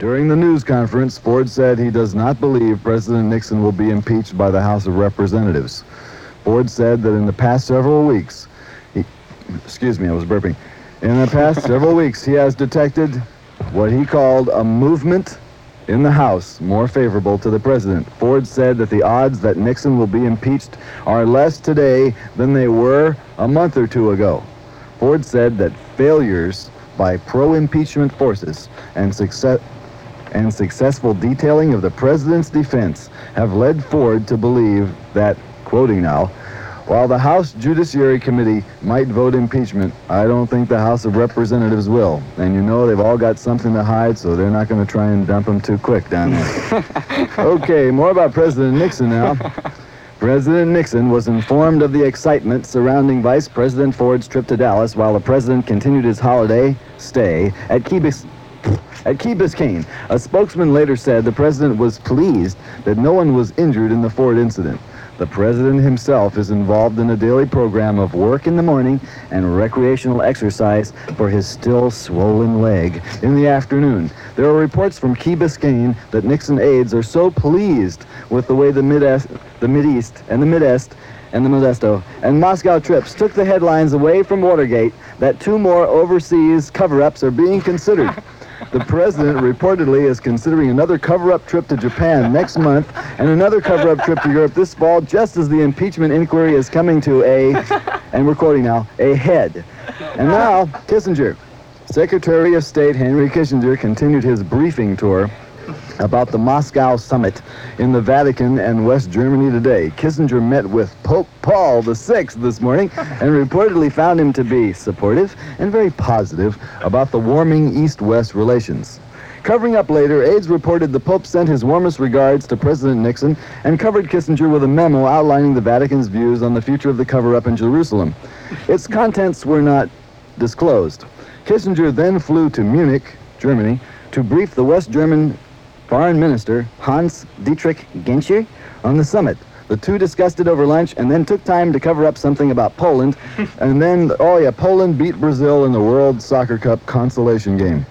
During the news conference, Ford said he does not believe President Nixon will be impeached by the House of Representatives. Ford said that in the past several weeks, excuse me, I was burping. In the past several weeks, he has detected what he called a movement in the House more favorable to the president. Ford said that the odds that Nixon will be impeached are less today than they were a month or two ago. Ford said that failures by pro-impeachment forces and successful detailing of the president's defense have led Ford to believe that, quoting now, while the House Judiciary Committee might vote impeachment, I don't think the House of Representatives will. And you know they've all got something to hide, so they're not going to try and dump them too quick down there. Okay, more about President Nixon now. President Nixon was informed of the excitement surrounding Vice President Ford's trip to Dallas while the president continued his holiday stay at Key Biscayne. A spokesman later said the president was pleased that no one was injured in the Ford incident. The president himself is involved in a daily program of work in the morning and recreational exercise for his still swollen leg in the afternoon. There are reports from Key Biscayne that Nixon aides are so pleased with the way the Mideast and the Modesto and Moscow trips took the headlines away from Watergate that 2 more overseas cover-ups are being considered. The president reportedly is considering another cover-up trip to Japan next month and another cover-up trip to Europe this fall, just as the impeachment inquiry is coming to and we're quoting now, a head. And now, Kissinger. Secretary of State Henry Kissinger continued his briefing tour about the Moscow summit in the Vatican and West Germany today. Kissinger met with Pope Paul VI this morning and reportedly found him to be supportive and very positive about the warming East-West relations. Covering up later, aides reported the Pope sent his warmest regards to President Nixon and covered Kissinger with a memo outlining the Vatican's views on the future of the cover-up in Jerusalem. Its contents were not disclosed. Kissinger then flew to Munich, Germany, to brief the West German Foreign Minister Hans-Dietrich Genscher on the summit. The two discussed it over lunch and then took time to cover up something about Poland. And then, Poland beat Brazil in the World Soccer Cup consolation game.